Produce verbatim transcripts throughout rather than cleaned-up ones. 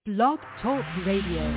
Blog Talk Radio.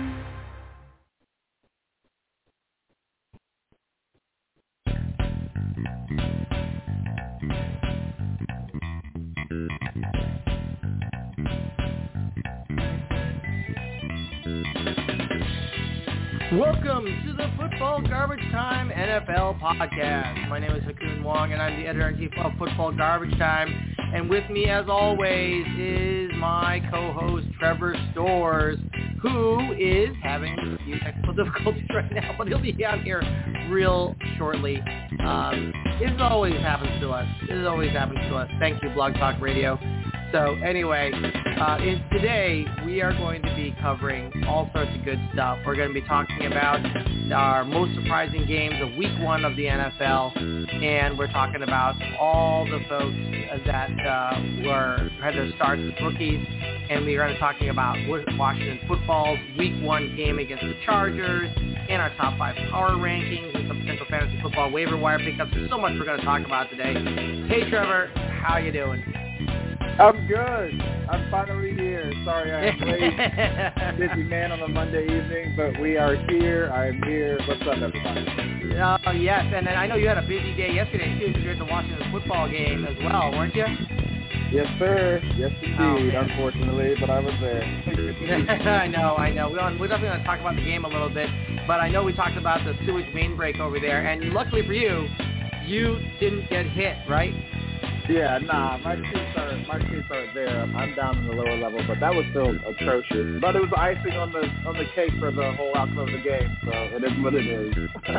Welcome to the Football Garbage Time N F L podcast. My name is Hakun Wong, and I'm the editor-in-chief of Football Garbage Time. And with me, as always, is my co-host, Trevor Stores, who is having a few technical difficulties right now, but he'll be out here real shortly. Um, this always happens to us. This always happens to us. Thank you, Blog Talk Radio. So anyway, uh, in, today we are going to be covering all sorts of good stuff. We're going to be talking about our most surprising games of week one of the N F L, and we're talking about all the folks that uh, were had their starts as rookies, and we're going to be talking about Washington Football's week one game against the Chargers, and our top five power rankings, and some potential fantasy football waiver wire pickups. There's so much we're going to talk about today. Hey, Trevor, how you doing? I'm good. I'm finally here. Sorry I'm late. Busy man on a Monday evening, but we are here. I'm here. What's up, everybody? Uh, yes, and then I know you had a busy day yesterday, too, because you were at the Washington Football game as well, weren't you? Yes, sir. Yes, indeed, oh, unfortunately, but I was there. I know, I know. We're, on, we're definitely going to talk about the game a little bit, but I know we talked about the sewage main break over there, and luckily for you, you didn't get hit, right? Yeah, nah, my seats are my seats aren't there. I'm down in the lower level, but that was still atrocious. But it was icing on the on the cake for the whole outcome of the game, so it is what it is.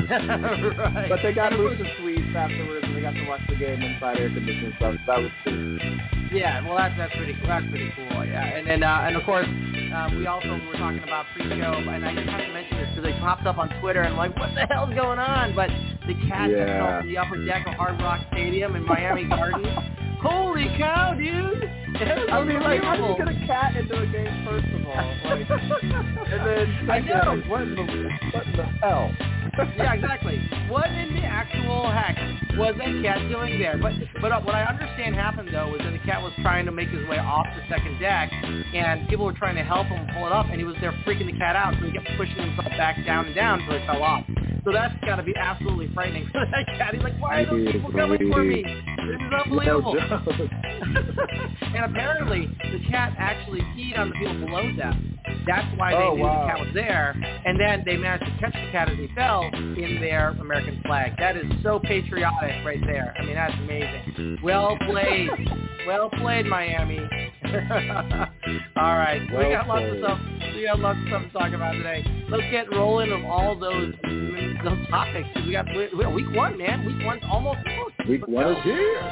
Right. But they got loose and sweets afterwards, and they got to watch the game inside air conditioning stuff. So that was cool. Yeah, well, that's that's pretty cool. That's pretty cool. Yeah, and then uh, and of course, uh, we also were talking about pre-show, and I just have to mention this because it popped up on Twitter, and I'm like, what the hell's going on? But the cat yeah. that fell from the upper deck of Hard Rock Stadium in Miami Gardens. Holy cow, dude! I mean, like, how do you get a cat into a game, first of all? Like, and then, I know. Like, what in the, what in the hell? Yeah, exactly. What in the actual heck was that cat doing there? But but uh, what I understand happened, though, was that the cat was trying to make his way off the second deck, and people were trying to help him pull it up, and he was there freaking the cat out, so he kept pushing himself back down and down until he fell off. So that's got to be absolutely frightening for that cat. He's like, why are those people coming for me? This is unbelievable. And apparently, the cat actually peed on the people below them. That's why they oh, knew wow. the cat was there. And then they managed to catch the cat as he fell in their American flag. That is so patriotic right there. I mean, that's amazing. Well played. Well played, Miami. All right. Well we got lots played. of stuff. We got lots of stuff to talk about today. Let's get rolling of all those those topics. We got we got week one, man. Week one's almost almost. Week one is here.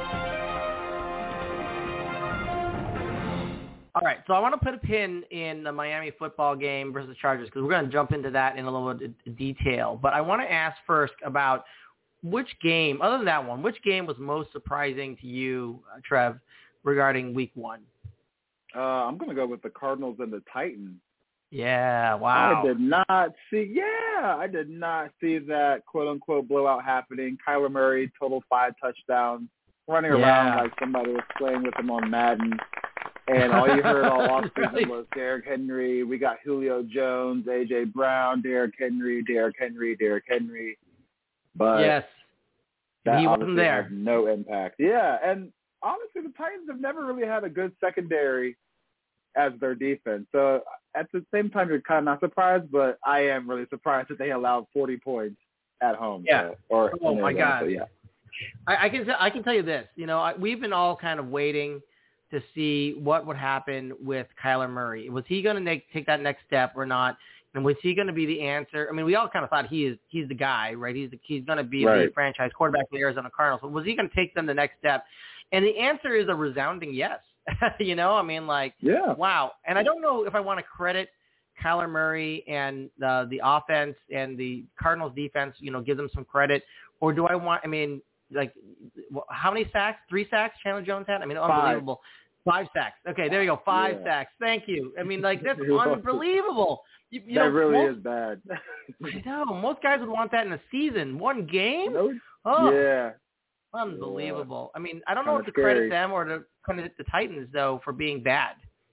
All right, so I want to put a pin in the Miami football game versus the Chargers because we're going to jump into that in a little bit of detail. But I want to ask first about which game, other than that one, which game was most surprising to you, uh, Trev, regarding week one? Uh, I'm going to go with the Cardinals and the Titans. Yeah, wow. I did not see, yeah, I did not see that quote-unquote blowout happening. Kyler Murray, total five touchdowns, running yeah. around like somebody was playing with him on Madden. And all you heard all offseason Right. was Derrick Henry. We got Julio Jones, A J. Brown, Derrick Henry, Derrick Henry, Derrick Henry. But yes, that he obviously wasn't there. had no impact. Yeah, and honestly, the Titans have never really had a good secondary as their defense. So at the same time, you're kind of not surprised, but I am really surprised that they allowed forty points at home. Yeah. So, or oh my God. So, yeah. I, I can I can tell you this. You know, I, we've been all kind of waiting to see what would happen with Kyler Murray. Was he going to take that next step or not? And was he going to be the answer? I mean, we all kind of thought he is he's the guy, right? He's the, he's going to be right. the franchise quarterback for the Arizona Cardinals. But was he going to take them the next step? And the answer is a resounding yes. you know, I mean, like, yeah. wow. And I don't know if I want to credit Kyler Murray and uh, the offense and the Cardinals defense, you know, give them some credit, or do I want? I mean, like, how many sacks? Three sacks Chandler Jones had? I mean, unbelievable. Five. Five sacks. Okay, there you go. Five yeah. sacks. Thank you. I mean, like, that's unbelievable. You, you that know, really most, is bad. I know. Most guys would want that in a season. One game? No, oh, yeah. Unbelievable. Yeah. I mean, I don't know Kinda what to scary. credit them or to credit the Titans, though, for being bad.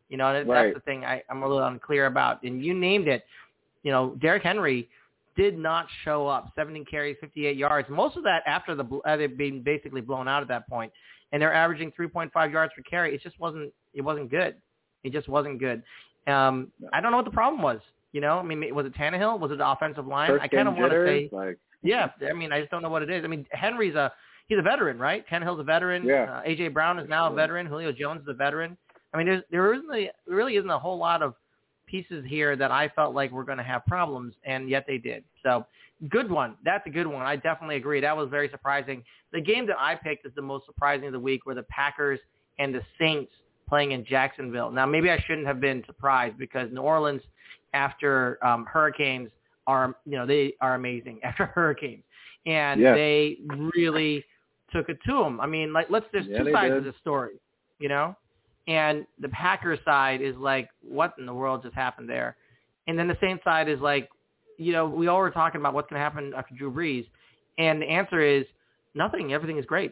You know, that, right. that's the thing I, I'm a little unclear about. And you named it. You know, Derrick Henry did not show up. seventeen carries, fifty-eight yards. Most of that after the uh, they've been basically blown out at that point, and they're averaging three point five yards per carry. It just wasn't. It wasn't good. It just wasn't good. Um, no. I don't know what the problem was. You know, I mean, was it Tannehill? Was it the offensive line? First I kind of want to say, like... yeah. I mean, I just don't know what it is. I mean, Henry's a he's a veteran, right? Tannehill's a veteran. Yeah. Uh, A J Brown is now a veteran. Julio Jones is a veteran. I mean, there's, there isn't a, there really isn't a whole lot of pieces here that I felt like were going to have problems, and yet they did. So, good one. That's a good one. I definitely agree. That was very surprising. The game that I picked as the most surprising of the week were the Packers and the Saints playing in Jacksonville. Now, maybe I shouldn't have been surprised because New Orleans, after um, hurricanes, are you know they are amazing after hurricanes, and yeah. they really took it to them. I mean, like let's there's yeah, two sides did. of the story, you know. And the Packers side is like, what in the world just happened there? And then the Saints side is like, you know, we all were talking about what's going to happen after Drew Brees. And the answer is nothing. Everything is great.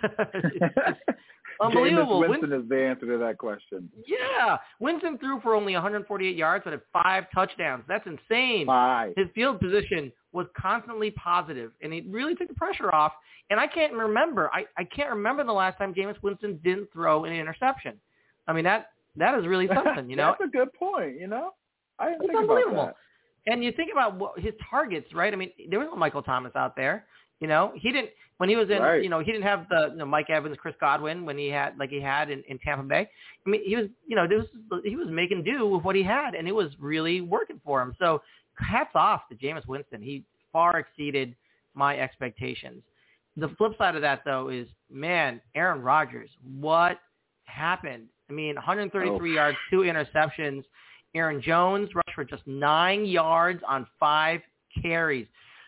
it's, it's unbelievable. Jameis Winston Win- is the answer to that question. Yeah. Winston threw for only one hundred forty-eight yards but had five touchdowns. That's insane. Five. His field position was constantly positive, and it really took the pressure off. And I can't remember. I, I can't remember the last time Jameis Winston didn't throw an interception. I mean, that that is really something, you know. That's a good point, you know. I didn't it's think unbelievable. about that. And you think about what, his targets, right? I mean, there was no Michael Thomas out there. You know, he didn't when he was in. Right. You know, he didn't have the you know, Mike Evans, Chris Godwin when he had like he had in, in Tampa Bay. I mean, he was you know this was, he was making do with what he had, and it was really working for him. So hats off to Jameis Winston. He far exceeded my expectations. The flip side of that, though, is man, Aaron Rodgers. What happened? I mean, one hundred thirty-three oh. yards, two interceptions. Aaron Jones rushed for just nine yards on five carries.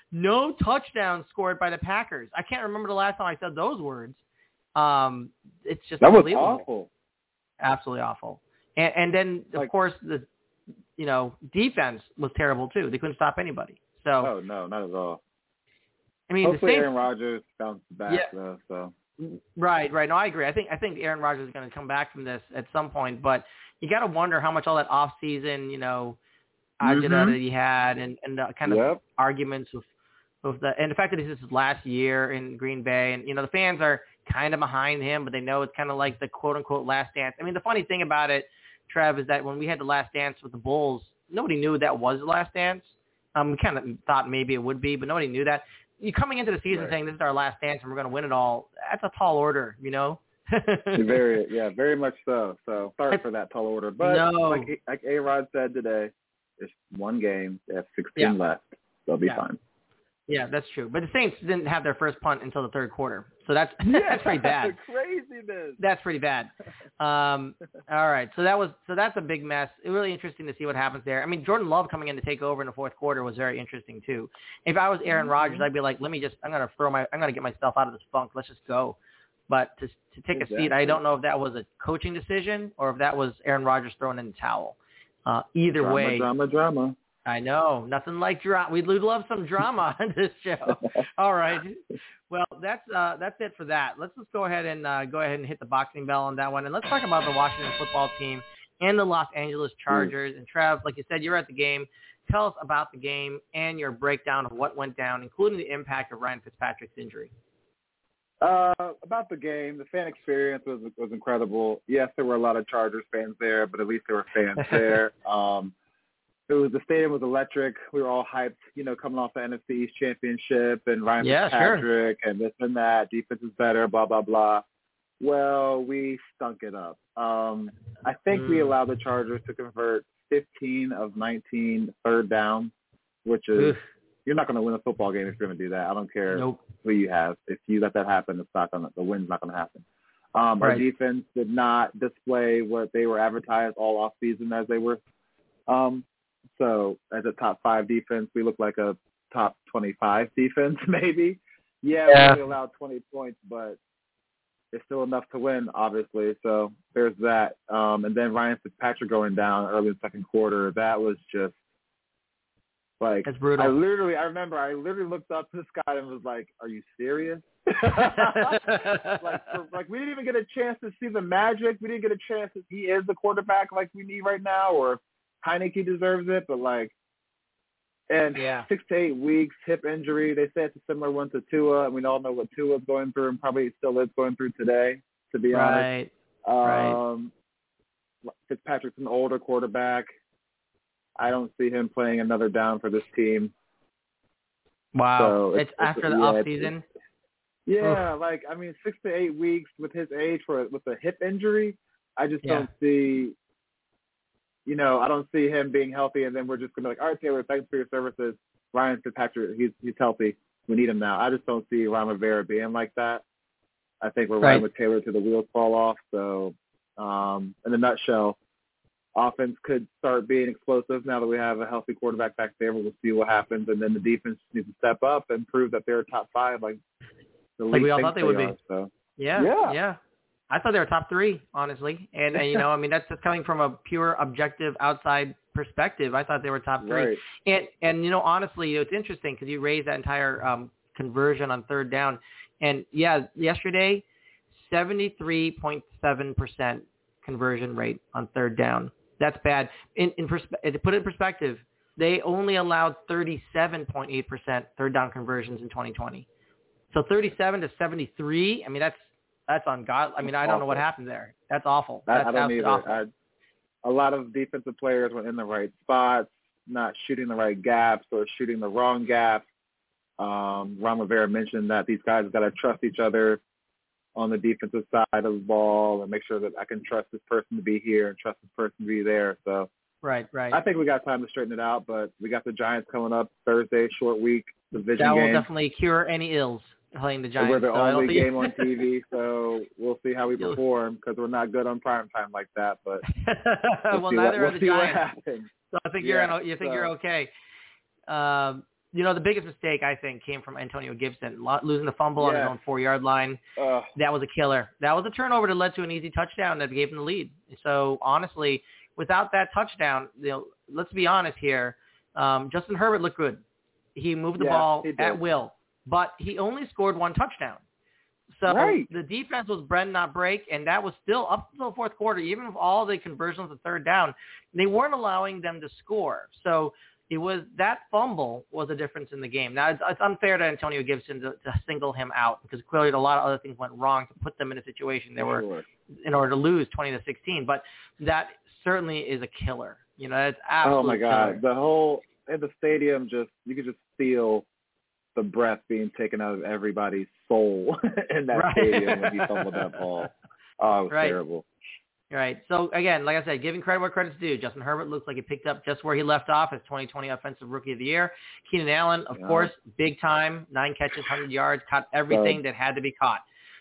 No touchdowns scored by the Packers. I can't remember the last time I said those words. Um, it's just that was unbelievable. awful. Absolutely awful. And, and then, of like, course, the you know defense was terrible too. They couldn't stop anybody. So, oh no, not at all. I mean, hopefully the Saints, Aaron Rodgers bounced back yeah. though. So. Right, right. No, I agree. I think I think Aaron Rodgers is going to come back from this at some point, but you got to wonder how much all that off-season, you know, agita mm-hmm. that he had, and and the kind of yep. arguments with with the and the fact that this is his last year in Green Bay, and you know the fans are kind of behind him, but they know it's kind of like the quote-unquote last dance. I mean, the funny thing about it, Trev, is that when we had the last dance with the Bulls, nobody knew that was the last dance. Um, we kind of thought maybe it would be, but nobody knew that. You coming into the season right. saying this is our last dance and we're going to win it all, that's a tall order, you know? very, yeah, very much so. So sorry for that tall order. But no. like, like A-Rod said today, it's one game. They have sixteen yeah. left. They'll be yeah. fine. Yeah, that's true. But the Saints didn't have their first punt until the third quarter. So that's yeah, that's pretty bad. Craziness. That's pretty bad. Um, all right. So that was so that's a big mess. It was really interesting to see what happens there. I mean, Jordan Love coming in to take over in the fourth quarter was very interesting too. If I was Aaron Rodgers, I'd be like, let me just I'm gonna throw my I'm gonna get myself out of this funk. Let's just go. But to to take exactly. a seat, I don't know if that was a coaching decision or if that was Aaron Rodgers throwing in the towel. Uh, either drama, way, drama, drama. I know. Nothing like drama. We'd love some drama on this show. All right. Well, that's uh, that's it for that. Let's just go ahead and uh, go ahead and hit the boxing bell on that one. And let's talk about the Washington football team and the Los Angeles Chargers. Mm. And, Trev, like you said, you're at the game. Tell us about the game and your breakdown of what went down, including the impact of Ryan Fitzpatrick's injury. Uh, about the game, the fan experience was was incredible. Yes, there were a lot of Chargers fans there, but at least there were fans there. Um It was the stadium was electric. We were all hyped, you know, coming off the N F C East championship and Ryan yeah, Fitzpatrick sure. and this and that. Defense is better, blah blah blah. Well, we stunk it up. Um, I think mm. we allowed the Chargers to convert fifteen of nineteen third downs, which is Oof. You're not going to win a football game if you're going to do that. I don't care nope. who you have. If you let that happen, it's not going to the win's not going to happen. Um, right. Our defense did not display what they were advertised all off season as they were. Um, So as a top five defense, we look like a top twenty-five defense, maybe. Yeah, yeah. We only allowed twenty points, but it's still enough to win, obviously. So there's that. Um, and then Ryan Fitzpatrick going down early in the second quarter, that was just Like, that's brutal. I literally, I remember, I literally looked up to this guy and was like, "Are you serious?" like, for, like we didn't even get a chance to see the magic. We didn't get a chance to. He is the quarterback like we need right now, or Heineke deserves it. But like, and yeah. six to eight weeks, hip injury. They say it's a similar one to Tua, and we all know what Tua's going through, and probably still is going through today. To be right. honest, um, right. Fitzpatrick's an older quarterback. I don't see him playing another down for this team. Wow. So it's, it's, it's after the yeah, off it's, season. Yeah, Oof. like I mean, six to eight weeks with his age for with a hip injury, I just yeah. don't see. You know, I don't see him being healthy, and then we're just gonna be like, all right, Taylor, thanks for your services. Ryan Fitzpatrick, he's he's healthy. We need him now. I just don't see Ron Rivera being like that. I think we're right riding with Taylor till the wheels fall off. So, um, in a nutshell, offense could start being explosive now that we have a healthy quarterback back there. We'll see what happens, and then the defense needs to step up and prove that they're top five, like the like league we all thinks thought they they would are, be. So. Yeah, yeah, yeah. I thought they were top three, honestly, and, and you know, I mean, that's just coming from a pure, objective, outside perspective. I thought they were top three, right. and and you know, honestly, you know, it's interesting because you raised that entire um, conversion on third down, and yeah, yesterday, seventy-three point seven percent conversion rate on third down. That's bad. In, in perspe- to put it in perspective, they only allowed thirty-seven point eight percent third down conversions in twenty twenty. So thirty-seven to seventy-three. I mean, that's that's ungodly. I mean, I don't awful. know what happened there. That's awful. That's I, I don't either. awful. I, a lot of defensive players were in the right spots, not shooting the right gaps or shooting the wrong gaps. Um, Ron Rivera mentioned that these guys got to trust each other on the defensive side of the ball and make sure that I can trust this person to be here and trust this person to be there. So right, right. I think we got time to straighten it out, but we got the Giants coming up Thursday, short week, division that game. That will definitely cure any ills playing the Giants. We're the so only think... game on T V, so we'll see how we perform because we're not good on prime time like that. But we'll, well, see neither what, are we'll the see Giants. What happens. So I think yeah, you're in, you think so. you're okay. Um, you know, the biggest mistake I think came from Antonio Gibson losing the fumble yes. on his own four-yard line. Uh, that was a killer. That was a turnover that led to an easy touchdown that gave him the lead. So honestly, without that touchdown, you know, let's be honest here. Um, Justin Herbert looked good. He moved the yeah, ball at will, but he only scored one touchdown. So right. the defense was bend, not break, and that was still up to the fourth quarter. Even with all the conversions of third down, they weren't allowing them to score. So it was that fumble was a difference in the game. Now, it's, it's unfair to Antonio Gibson to, to single him out because clearly a lot of other things went wrong to put them in a situation they were sure. in order to lose twenty to sixteen. But that certainly is a killer. You know, it's absolutely oh my God, killer. the whole in the stadium just you could just feel the breath being taken out of everybody's soul in that right. stadium when he fumbled that ball. Oh, it was right. terrible. Right. So, again, like I said, giving credit where credit's due. Justin Herbert looks like he picked up just where he left off as twenty twenty Offensive Rookie of the Year. Keenan Allen, of yeah. course, big time, nine catches, one hundred yards, caught everything so, that had to be caught.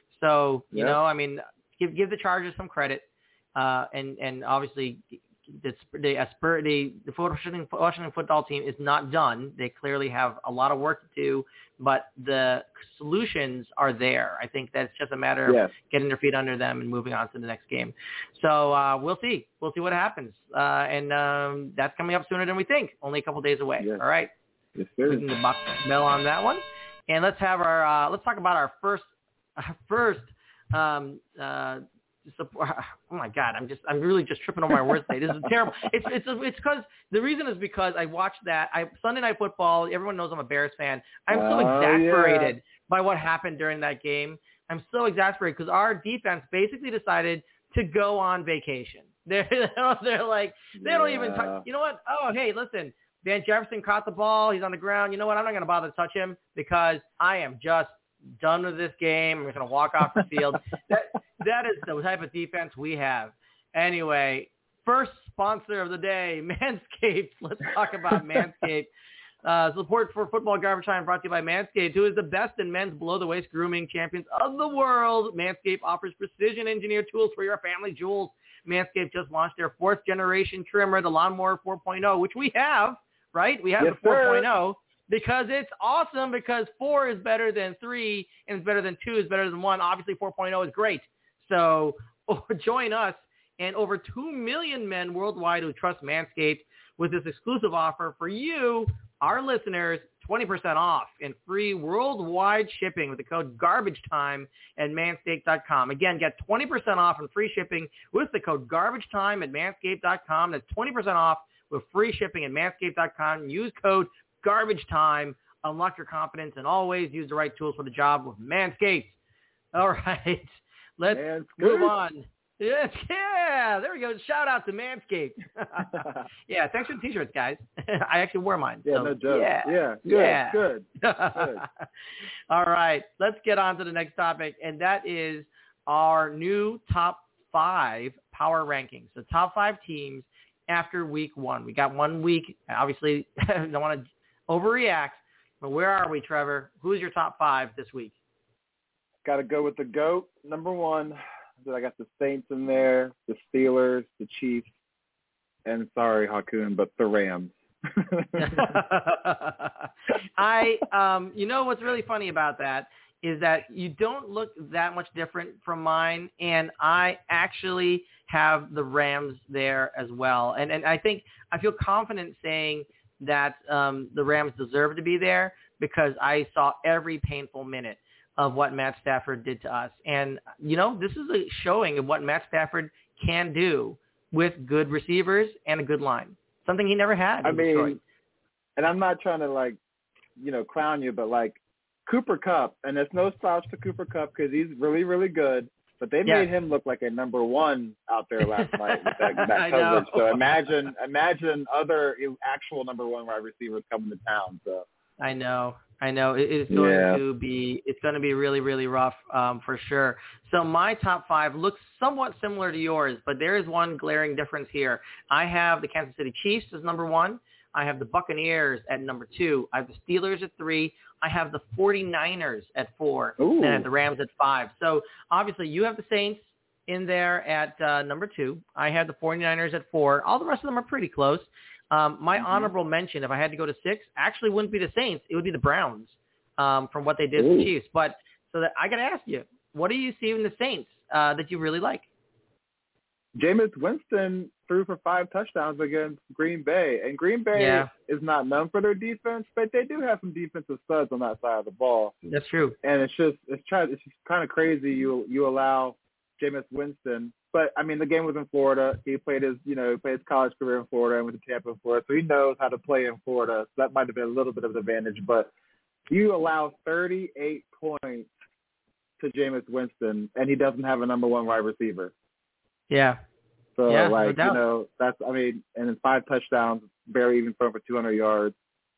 So, you yeah. know, I mean, give give the Chargers some credit. Uh, and, and obviously the, the, the, the Washington, Washington football team is not done. They clearly have a lot of work to do, but the solutions are there. I think that's just a matter of yes. getting their feet under them and moving on to the next game. So uh, we'll see. We'll see what happens. Uh, and um, that's coming up sooner than we think, only a couple days away. Yes. All right. Yes, sir. Putting the box bell on that one. And let's have our, uh, let's talk about our first, our first, um, uh, support. Oh my God, I'm just, I'm really just tripping over my words today. This is terrible. It's, it's, it's because the reason is because I watched that. I Sunday Night Football. Everyone knows I'm a Bears fan. I'm so oh, exasperated yeah. by what happened during that game. I'm so exasperated because our defense basically decided to go on vacation. They're, they're like, they don't yeah. even touch. You know what? Oh, hey, listen. Van Jefferson caught the ball. He's on the ground. You know what? I'm not going to bother to touch him because I am just done with this game. I'm just going to walk off the field. That that is the type of defense we have. Anyway, first sponsor of the day, Manscaped. Let's talk about Manscaped. Uh, support for Football Garbage Time brought to you by Manscaped, who is the best in men's below-the-waist grooming champions of the world. Manscaped offers precision-engineered tools for your family jewels. Manscaped just launched their fourth-generation trimmer, the Lawnmower four point oh, which we have, right? We have yes, the four point oh. Because it's awesome because four is better than three and it's better than two is better than one. Obviously, four point oh is great. So join us and over two million men worldwide who trust Manscaped with this exclusive offer for you. our listeners twenty percent off and free worldwide shipping with the code garbage time at manscaped dot com. Again, get twenty percent off and free shipping with the code garbage time at manscaped dot com. That's twenty percent off with free shipping at manscaped dot com. Use code garbage time. Unlock your confidence and always use the right tools for the job with Manscaped. All right. Let's Manscaped. move on. Yes, yeah, there we go. Shout out to Manscaped. Yeah, thanks for the t-shirts, guys. I actually wore mine. Yeah, so, no joke. Yeah, yeah, good, yeah. good. good. All right, let's get on to the next topic, and that is our new top five power rankings. The top five teams after week one. We got one week. Obviously, I don't want to overreact, but where are we, Trevor? Who's your top five this week? Got to go with the GOAT, number one. I got the Saints in there, the Steelers, the Chiefs, and sorry, Hakoon, but the Rams. I, um, you know what's really funny about that is that you don't look that much different from mine, and I actually have the Rams there as well. And and I think I feel confident saying that um, the Rams deserve to be there because I saw every painful minute of what Matt Stafford did to us. And, you know, this is a showing of what Matt Stafford can do with good receivers and a good line, something he never had in I mean, Detroit. And I'm not trying to, like, you know, clown you, but, like, Cooper Kupp, and there's no slouch to Cooper Kupp because he's really, really good, but they yes. made him look like a number one out there last night with that, that I coverage. know. So imagine, imagine other actual number one wide receivers coming to town. So I know. I know it is going yeah. to be, it's going to be really, really rough um, for sure. So my top five looks somewhat similar to yours, but there is one glaring difference here. I have the Kansas City Chiefs as number one. I have the Buccaneers at number two. I have the Steelers at three. I have the 49ers at four. Ooh. And I have the Rams at five. So obviously you have the Saints in there at uh, number two. I have the 49ers at four. All the rest of them are pretty close. Um, my mm-hmm. honorable mention, if I had to go to six, actually wouldn't be the Saints. It would be the Browns um, from what they did to the Chiefs. But so that I got to ask you, what do you see in the Saints uh, that you really like? Jameis Winston threw for five touchdowns against Green Bay. And Green Bay yeah. is not known for their defense, but they do have some defensive studs on that side of the ball. That's true. And it's just it's, try, it's just kind of crazy you you allow Jameis Winston. But, I mean, the game was in Florida. He played his, you know, played his college career in Florida and went to Tampa in Florida. So he knows how to play in Florida. So that might have been a little bit of an advantage. But you allow thirty-eight points to Jameis Winston, and he doesn't have a number one wide receiver. Yeah. So, yeah, like, no you know, that's, I mean, and in five touchdowns, barely even thrown for two hundred yards.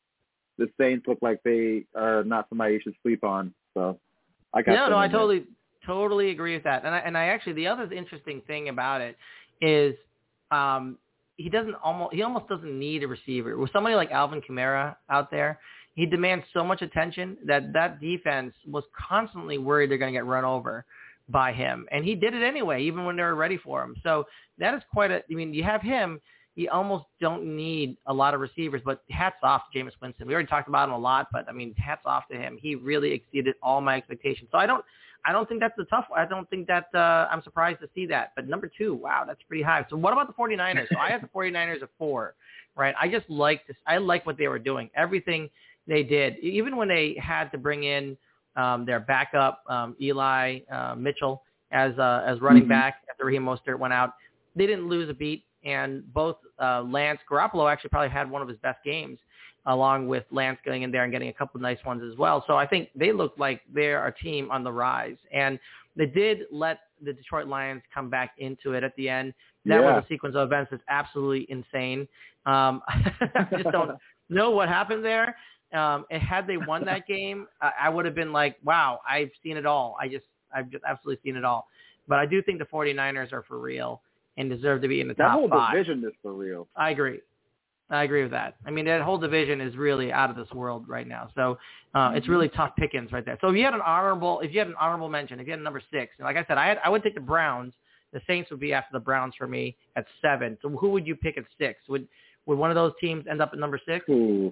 The Saints look like they are not somebody you should sleep on. So I got No, no, I there. totally – Totally agree with that. And I, and I actually, the other interesting thing about it is um, he doesn't almost, he almost doesn't need a receiver. With somebody like Alvin Kamara out there, he demands so much attention that that defense was constantly worried they're going to get run over by him. And he did it anyway, even when they were ready for him. So that is quite a, I mean, you have him, you almost don't need a lot of receivers, but hats off to Jameis Winston. We already talked about him a lot, but I mean, hats off to him. He really exceeded all my expectations. So I don't, I don't think that's a tough one. I don't think that uh, I'm surprised to see that. But number two, wow, that's pretty high. So what about the 49ers? So I have the 49ers at four, right? I just like this. I like what they were doing. Everything they did, even when they had to bring in um, their backup, um, Eli uh, Mitchell, as uh, as running mm-hmm. back after Raheem Mostert went out, they didn't lose a beat. And both uh, Lance Garoppolo actually probably had one of his best games, along with Lance going in there and getting a couple of nice ones as well. So I think they look like they're a team on the rise. And they did let the Detroit Lions come back into it at the end. That yeah. was a sequence of events that's absolutely insane. Um, I just don't know what happened there. Um, and had they won that game, I, I would have been like, wow, I've seen it all. I just, I've just absolutely seen it all. But I do think the 49ers are for real and deserve to be in the that top whole five. division is for real. I agree. I agree with that. I mean, that whole division is really out of this world right now. So uh, mm-hmm. it's really tough pickings right there. So if you had an honorable, if you had an honorable mention, if you had a number six, and like I said, I had, I would take the Browns. The Saints would be after the Browns for me at seven. So who would you pick at six? Would would one of those teams end up at number six? Ooh.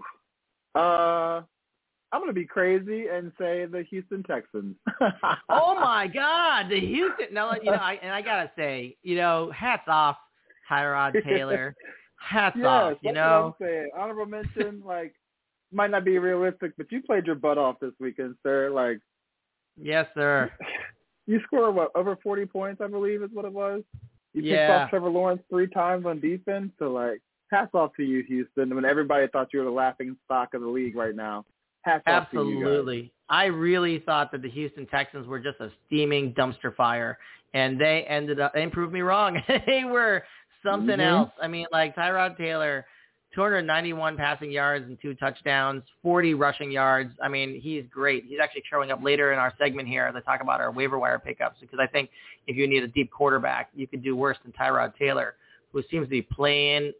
Uh, I'm going to be crazy and say the Houston Texans. Oh my God, the Houston! Now, you know, I, and I gotta say, you know, hats off, Tyrod Taylor. Hats yes, off, you that's know. what I'm saying. Honorable mention, like might not be realistic, but you played your butt off this weekend, sir. Like, yes, sir. You scored, what, over forty points, I believe is what it was? You picked Yeah. off Trevor Lawrence three times on defense. So, like, hats off to you, Houston. When everybody thought you were the laughing stock of the league right now, hats off to you guys. Absolutely. I really thought that the Houston Texans were just a steaming dumpster fire, and they ended up – they proved me wrong. They were something mm-hmm. else. I mean, like Tyrod Taylor – two hundred ninety-one passing yards and two touchdowns, forty rushing yards. I mean, he's great. He's actually showing up later in our segment here to talk about our waiver wire pickups, because I think if you need a deep quarterback, you could do worse than Tyrod Taylor, who seems to be playing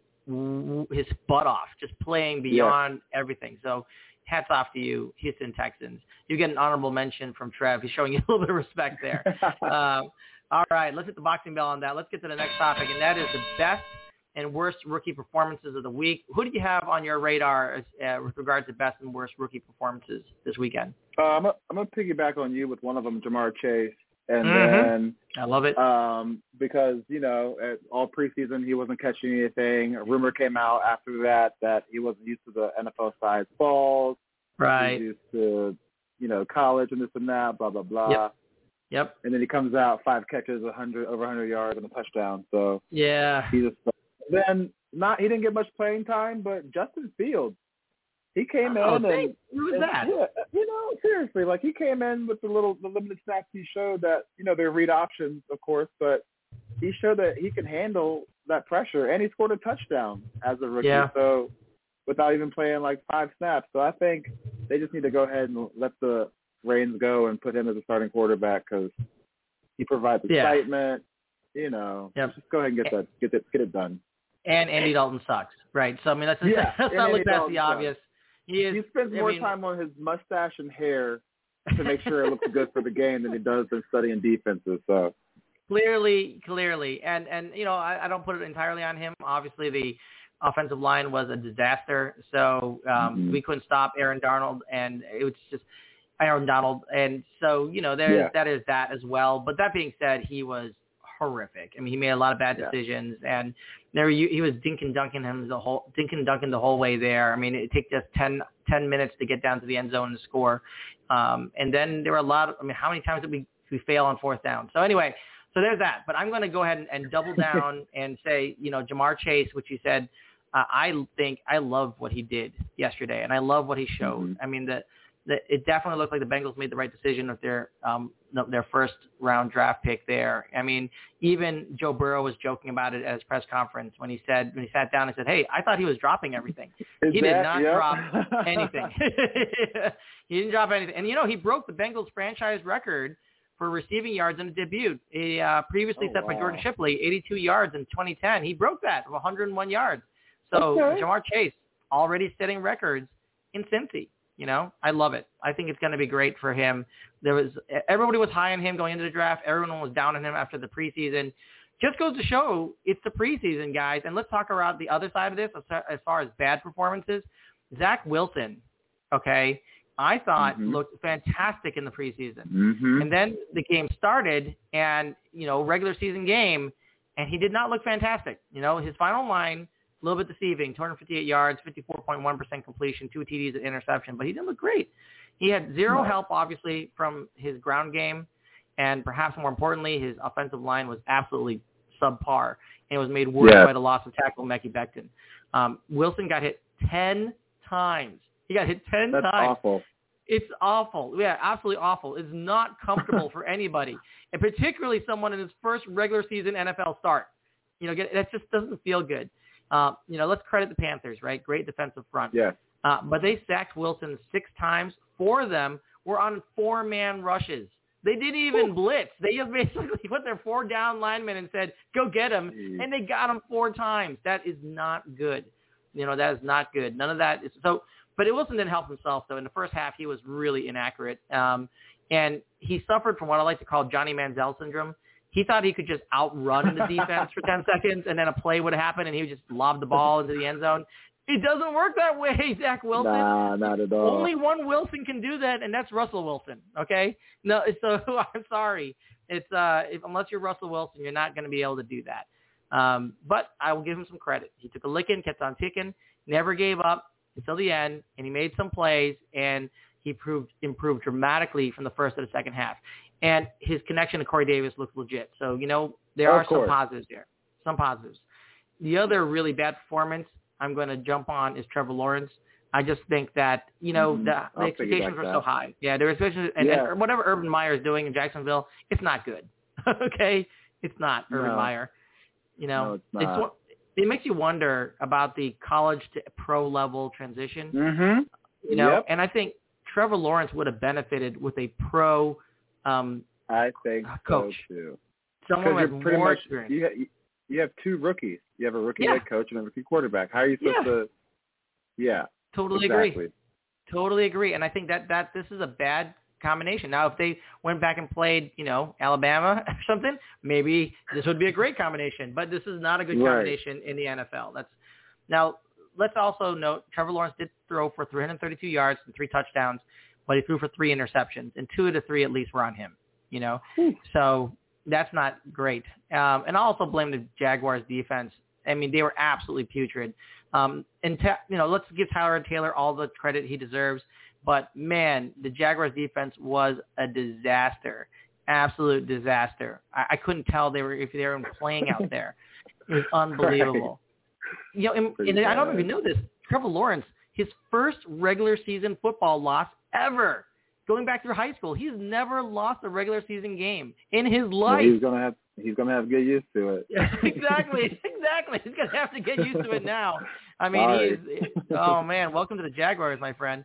his butt off, just playing beyond yeah. everything. So hats off to you, Houston Texans. You get an honorable mention from Trev. He's showing you a little bit of respect there. um, all right, let's hit the boxing bell on that. Let's get to the next topic, and that is the best and worst rookie performances of the week. Who do you have on your radar uh, with regard to best and worst rookie performances this weekend? Uh, I'm going to piggyback on you with one of them, Jamar Chase. And mm-hmm. then I love it. Um, because, you know, at all preseason he wasn't catching anything. A rumor came out after that that he wasn't used to the N F L-sized balls. Right. He was used to, you know, college and this and that, blah, blah, blah. Yep. Yep. And then he comes out, five catches, one hundred, over one hundred yards and a touchdown. So yeah. he just Then not he didn't get much playing time, but Justin Fields, he came oh, in and who was and, that? Yeah, you know, seriously, like he came in with the little the limited snaps he showed that, you know, they're read options, of course, but he showed that he can handle that pressure, and he scored a touchdown as a rookie. Yeah. So without even playing like five snaps. So I think they just need to go ahead and let the reins go and put him as a starting quarterback, because he provides yeah. excitement. You know, yep. just go ahead and get that get it get it done. And Andy Dalton sucks, right? So I mean, that's yeah, that's not look past the Dalton obvious. Sucks. He is. He spends more I mean, time on his mustache and hair to make sure it looks good for the game than he does in studying defenses. So clearly, clearly, and and you know, I, I don't put it entirely on him. Obviously, the offensive line was a disaster, so um, mm-hmm. we couldn't stop Aaron Darnold, and it was just Aaron Donald, and so you know, there's yeah. that is that as well. But that being said, he was horrific. I mean, he made a lot of bad decisions, yeah. and there he, he was dinking dunking him the whole dinking dunking the whole way there. I mean, it took just ten, ten minutes to get down to the end zone and score, um, and then there were a lot of. I mean, how many times did we we fail on fourth down? So anyway, so there's that. But I'm going to go ahead and, and double down and say, you know, Jamar Chase, which you said, uh, I think I love what he did yesterday, and I love what he showed. Mm-hmm. I mean, the. It definitely looked like the Bengals made the right decision with their um, their first round draft pick there. I mean, even Joe Burrow was joking about it at his press conference when he said when he sat down and said, "Hey, I thought he was dropping everything. Is he that, did not yeah. drop anything. He didn't drop anything." And you know, he broke the Bengals franchise record for receiving yards in a debut. He uh, previously oh, set wow. by Jordan Shipley, eighty-two yards in twenty ten. He broke that of one hundred one yards. So okay. Jamar Chase already setting records in Cincy. You know, I love it. I think it's going to be great for him. There was everybody was high on him going into the draft. Everyone was down on him after the preseason. Just goes to show it's the preseason, guys. And let's talk about the other side of this as far as bad performances. Zach Wilson, okay, I thought mm-hmm. looked fantastic in the preseason. Mm-hmm. And then the game started, and you know, regular season game, and he did not look fantastic. You know, his final line. A little bit deceiving, two hundred fifty-eight yards, fifty-four point one percent completion, two T Ds and interception, but he didn't look great. He had zero no. help, obviously, from his ground game, and perhaps more importantly, his offensive line was absolutely subpar, and it was made worse yeah. by the loss of tackle Mekhi Becton. Um, Wilson got hit ten times. He got hit ten That's times. awful. It's awful. Yeah, absolutely awful. It's not comfortable for anybody, and particularly someone in his first regular season N F L start. You know, get, that just doesn't feel good. Uh, you know, let's credit the Panthers, right? Great defensive front. Yeah. Uh, but they sacked Wilson six times. Four of them were on four-man rushes. They didn't even Ooh. blitz. They just basically put their four down linemen and said, go get him. Mm. And they got him four times. That is not good. You know, that is not good. None of that is so. But Wilson didn't help himself, though. In the first half, he was really inaccurate. Um, and he suffered from what I like to call Johnny Manziel syndrome. He thought he could just outrun the defense for ten seconds, and then a play would happen, and he would just lob the ball into the end zone. It doesn't work that way, Zach Wilson. Nah, not at all. Only one Wilson can do that, and that's Russell Wilson, okay? No, so I'm sorry. It's uh, if, unless you're Russell Wilson, you're not going to be able to do that. Um, but I will give him some credit. He took a licking, kept on ticking, never gave up, until the end, and he made some plays, and he proved improved dramatically from the first to the second half. And his connection to Corey Davis looks legit. So, you know, there Oh, are of some course. positives there. Some positives. The other really bad performance I'm going to jump on is Trevor Lawrence. I just think that, you know, Mhm. the, the I'll expectations piggyback were that. so high. Yeah, there were expectations, and, Yeah. and whatever Urban Meyer is doing in Jacksonville, it's not good. Okay? It's not Urban No. Meyer. You know, No, it's not. one- it makes you wonder about the college to pro level transition. Mm-hmm. You know, Yep. and I think Trevor Lawrence would have benefited with a pro um, I think coach. so, too. Someone Because with you're pretty more much, experience. you, ha- you have two rookies. You have a rookie Yeah. head coach and a rookie quarterback. How are you supposed Yeah. to – yeah. Totally exactly. agree. Totally agree. And I think that, that this is a bad combination. Now, if they went back and played, you know, Alabama or something, maybe this would be a great combination. But this is not a good Right. combination in the N F L. That's now, let's also note Trevor Lawrence did throw for three hundred thirty-two yards and three touchdowns, but he threw for three interceptions, and two of the three at least were on him, you know. Whew. So that's not great. Um, and I also blame the Jaguars defense. I mean, they were absolutely putrid. Um, and, ta- you know, let's give Tyler Taylor all the credit he deserves. But, man, the Jaguars defense was a disaster, absolute disaster. I, I couldn't tell they were if they were playing out there. It was unbelievable. Right. You know, and, and I don't know if you know this, Trevor Lawrence, his first regular season football loss ever. Going back through high school, he's never lost a regular season game in his life. Well, he's gonna have he's gonna have to get used to it. exactly, exactly. He's gonna have to get used to it now. I mean, Sorry. he's oh man, welcome to the Jaguars, my friend.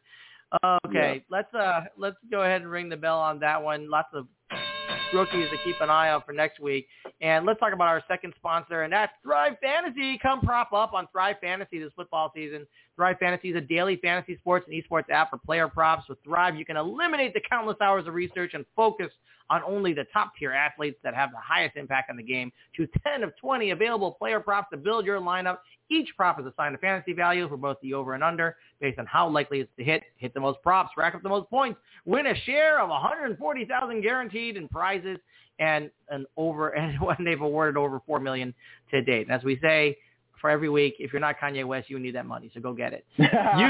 Okay, Yeah. let's uh let's go ahead and ring the bell on that one. Lots of rookies to keep an eye out for next week. And let's talk about our second sponsor, and that's Thrive Fantasy. Come prop up on Thrive Fantasy this football season. Thrive Fantasy is a daily fantasy sports and esports app for player props. With Thrive, you can eliminate the countless hours of research and focus on only the top-tier athletes that have the highest impact on the game. Choose ten of twenty available player props to build your lineup. Each prop is assigned a fantasy value for both the over and under based on how likely it's to hit. Hit the most props, rack up the most points, win a share of one hundred forty thousand dollars guaranteed in prizes, and an over and when they've awarded over four million dollars to date. And as we say for every week, if you're not Kanye West, you need that money, so go get it. Use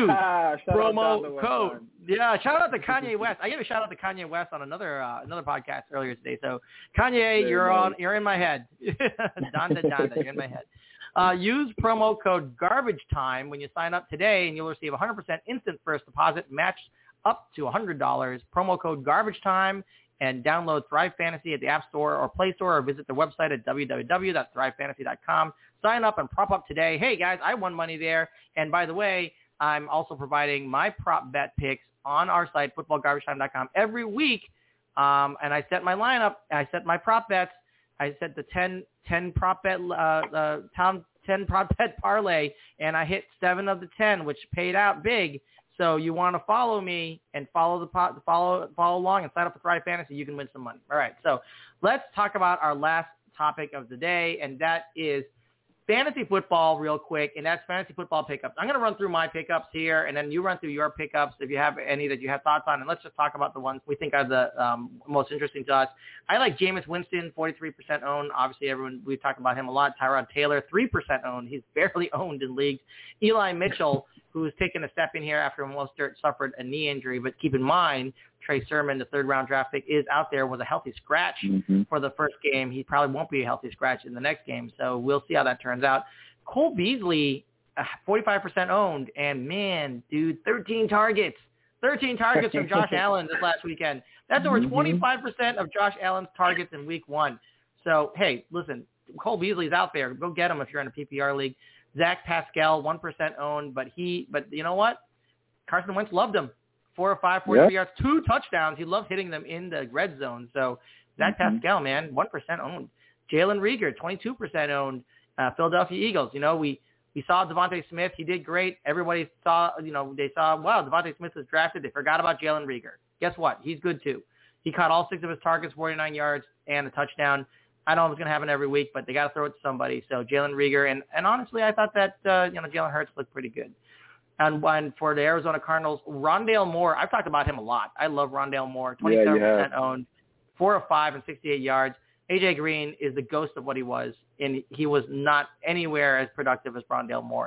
promo code. Yeah, shout out to Kanye West. I gave a shout out to Kanye West on another uh, another podcast earlier today. So Kanye, Very you're nice. on. You're in my head. Donda, Donda, you're in my head. Uh, use promo code Garbage Time when you sign up today, and you'll receive one hundred percent instant first deposit matched up to one hundred dollars. Promo code Garbage Time, and download Thrive Fantasy at the App Store or Play Store, or visit their website at w w w dot thrive fantasy dot com. Sign up and prop up today. Hey, guys, I won money there. And by the way, I'm also providing my prop bet picks on our site, football garbage time dot com, every week. Um, and I set my lineup. I set my prop bets. I set the ten, ten prop bet, uh, uh, town, ten prop bet parlay, and I hit seven of the ten, which paid out big. So you want to follow me and follow the pot, follow follow along and sign up for Thrive Fantasy. You can win some money. All right. So let's talk about our last topic of the day, and that is fantasy football real quick, and that's fantasy football pickups. I'm going to run through my pickups here, and then you run through your pickups if you have any that you have thoughts on, and let's just talk about the ones we think are the um, most interesting to us. I like Jameis Winston, forty-three percent owned. Obviously, everyone we've talked about him a lot. Tyrod Taylor, three percent owned. He's barely owned in leagues. Eli Mitchell, who's taken a step in here after Mostert suffered a knee injury, but keep in mind, Trey Sermon, the third-round draft pick, is out there with a healthy scratch mm-hmm. for the first game. He probably won't be a healthy scratch in the next game, so we'll see how that turns out. Cole Beasley, uh, forty-five percent owned, and man, dude, thirteen targets. thirteen targets from Josh Allen this last weekend. That's over mm-hmm. twenty-five percent of Josh Allen's targets in week one. So, hey, listen, Cole Beasley's out there. Go get him if you're in a P P R league. Zach Pascal, one percent owned, but he, but you know what? Carson Wentz loved him. Four or five, forty-three yep. yards, two touchdowns. He loved hitting them in the red zone. So Zach mm-hmm. Pascal, man, one percent owned. Jalen Reagor, twenty-two percent owned. Uh, Philadelphia Eagles. You know, we, we saw Devontae Smith. He did great. Everybody saw, you know, they saw, wow, Devontae Smith was drafted. They forgot about Jalen Reagor. Guess what? He's good too. He caught all six of his targets, forty-nine yards, and a touchdown. I don't know if it's going to happen every week, but they got to throw it to somebody. So Jalen Reagor, and, and honestly, I thought that, uh, you know, Jalen Hurts looked pretty good. And one for the Arizona Cardinals, Rondale Moore, I've talked about him a lot. I love Rondale Moore, twenty-seven percent yeah, owned, four of five and sixty-eight yards. A J Green is the ghost of what he was, and he was not anywhere as productive as Rondale Moore.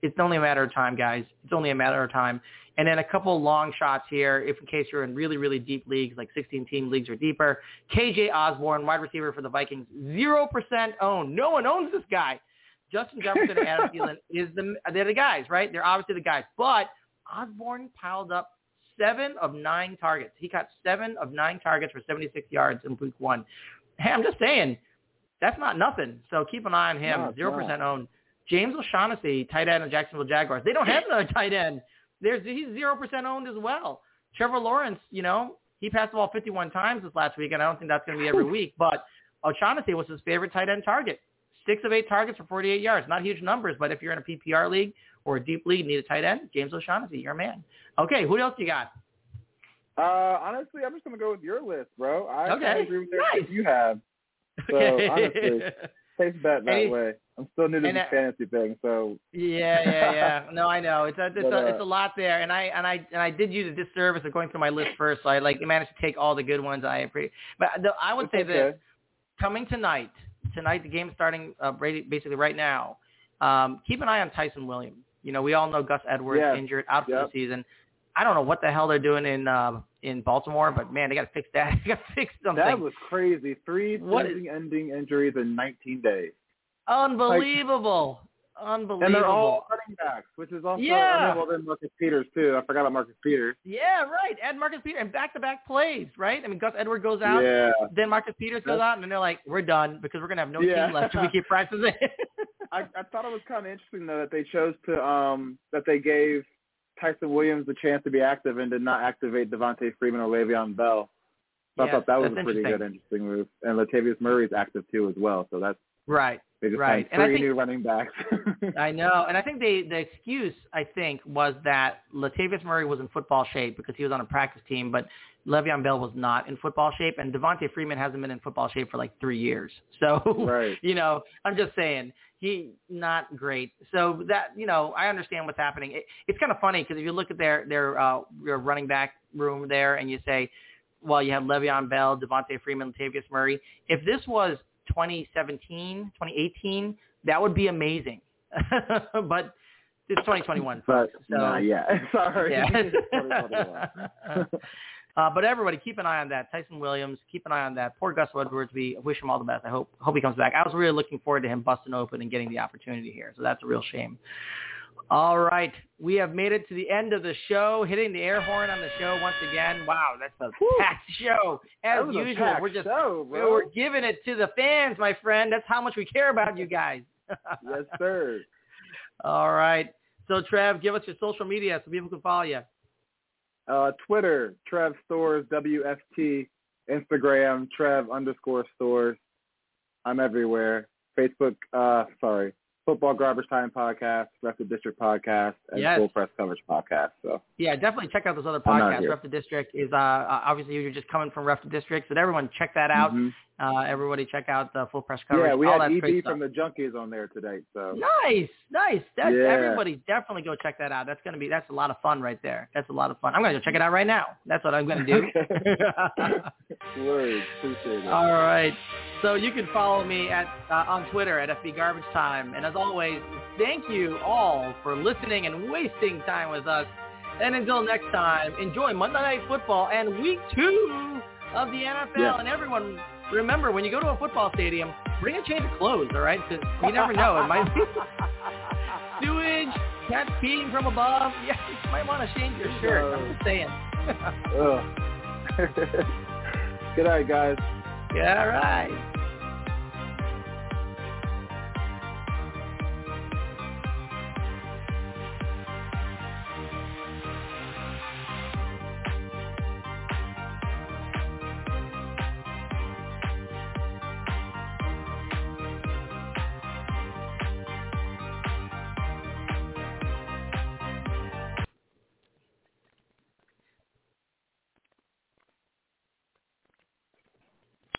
It's only a matter of time, guys. It's only a matter of time. And then a couple long shots here, if in case you're in really, really deep leagues, like sixteen-team leagues or deeper. K J Osborne, wide receiver for the Vikings, zero percent owned. No one owns this guy. Justin Jefferson and Adam Thielen is the they're the guys, right? They're obviously the guys. But Osborne piled up seven of nine targets. He got seven of nine targets for seventy-six yards in week one. Hey, I'm just saying, that's not nothing. So keep an eye on him. No, zero percent owned. James O'Shaughnessy, tight end of Jacksonville Jaguars. They don't have another tight end. There's he's zero percent owned as well. Trevor Lawrence, you know, he passed the ball fifty-one times this last week, and I don't think that's going to be every week. But O'Shaughnessy was his favorite tight end target. Six of eight targets for forty-eight yards. Not huge numbers, but if you're in a P P R league or a deep league and need a tight end, James O'Shaughnessy, you're a man. Okay, who else you got? Uh, honestly, I'm just going to go with your list, bro. I Okay, kind of agree with everything nice. you have. So, Okay. honestly, safe bet that Any- way. I'm still new to and this that- fantasy thing, so. Yeah, yeah, yeah. No, I know. It's a, it's, But, a, uh, it's a lot there, and I and I and I did you the disservice of going through my list first, so I like managed to take all the good ones. I appreciate, but the, I would It's say okay. this: coming tonight, tonight the game's starting uh, basically right now. Um, keep an eye on Tyson Williams. You know, we all know Gus Edwards Yeah. injured out for Yep. the season. I don't know what the hell they're doing in uh, in Baltimore, but man, they got to fix that. they got to fix something. That was crazy. Three What is- season-ending injuries in nineteen days. Unbelievable. Unbelievable. And they're all running backs, which is also, Yeah. I mean, well, then Marcus Peters, too. I forgot about Marcus Peters. Yeah, right. And Marcus Peters, and back-to-back plays, right? I mean, Gus Edwards goes out, Yeah. then Marcus Peters goes That's- out, and they're like, we're done because we're going to have no Yeah. team left if we keep practicing. I, I thought it was kind of interesting, though, that they chose to, um, that they gave Tyson Williams the chance to be active and did not activate Devontae Freeman or Le'Veon Bell. So Yes, I thought that was that's a pretty good, interesting. interesting move. And Latavius Murray's active, too, as well. So that's, Right, they just right. signed And I three think- new running backs. I know. And I think they, the excuse, I think, was that Latavius Murray was in football shape because he was on a practice team, but Le'Veon Bell was not in football shape, and Devontae Freeman hasn't been in football shape for like three years. So, Right. you know, I'm just saying, he not great. So that, you know, I understand what's happening. It, it's kind of funny because if you look at their, their, uh, their running back room there and you say, well, you have Le'Veon Bell, Devontae Freeman, Latavius Murray. If this was twenty seventeen, twenty eighteen, that would be amazing. But it's twenty twenty-one, but, folks. So, nah, yeah. Sorry. yeah. twenty twenty-one. uh, but everybody, keep an eye on that. Tyson Williams, keep an eye on that. Poor Gus Edwards. We wish him all the best. I hope hope he comes back. I was really looking forward to him busting open and getting the opportunity here. So that's a real shame. All right. We have made it to the end of the show, hitting the air horn on the show once again. Wow, that's a Whew. packed show. As That was a usual, packed we're just show, bro. we're giving it to the fans, my friend. That's how much we care about you guys. Yes, sir. All right. So, Trev, give us your social media so people can follow you. Uh, Twitter, Trev Stores, W F T. Instagram, Trev underscore Stores. I'm everywhere. Facebook, uh, sorry, Football Garbage Time Podcast, Ref the District Podcast, and Yes. Full Press Coverage Podcast. So Yeah, definitely check out those other I'm not podcasts. here. Ref the District is, uh, uh, obviously, you're just coming from Ref the District, so everyone check that out. Mhm. Uh, everybody check out the Full Press Coverage. Yeah, we all had that E great B stuff. from the Junkies on there today. So Nice, nice. That's, Yeah. Everybody definitely go check that out. That's going to be, that's a lot of fun right there. That's a lot of fun. I'm going to go check it out right now. That's what I'm going to do. Word, appreciate it. All right. So you can follow me at uh, on Twitter at F B Garbage Time. And as always, thank you all for listening and wasting time with us. And until next time, enjoy Monday Night Football and week two of the N F L. Yeah. And everyone, remember, when you go to a football stadium, bring a change of clothes, all right? Because you never know. It might be sewage, cats peeing from above. Yeah, you might want to change your shirt. I'm just saying. Ugh. Good night, guys. Yeah, all right.